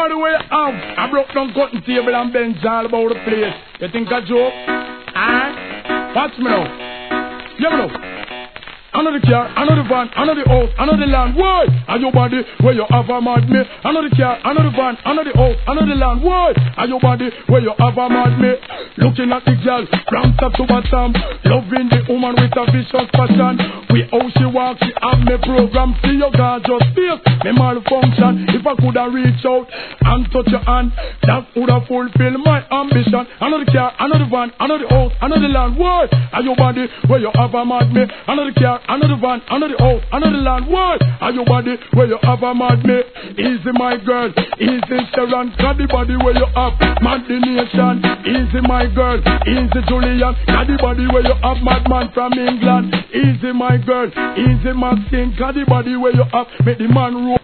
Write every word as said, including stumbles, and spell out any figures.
body where you have. I broke down cutting table and bench all about the place. You think I joke? Ah? Watch me now. You know. Another car, another van, another house, another land. Why? Are your body where you have a mad me? Another car, another van, another house, another land. Why? Are your body where you have a mad me? Looking at the girl from top to bottom, loving the woman with a vicious passion. We how she walks, she have me program. See your God just feel me malfunction. If I could have reached out and touch your hand, that would have fulfilled my ambition. Another car, another van, another house, another land. Why? Are your body where you have a mad me? Another car, another van, another house, another land. Why? Are your body where you have a mad me? Easy my girl, easy Sharon. Got the body where you have mad the nation. Easy my girl, easy Julian. Got the body where you have madman from England. Easy my girl, easy my skin. Got the body where you have make the man roll.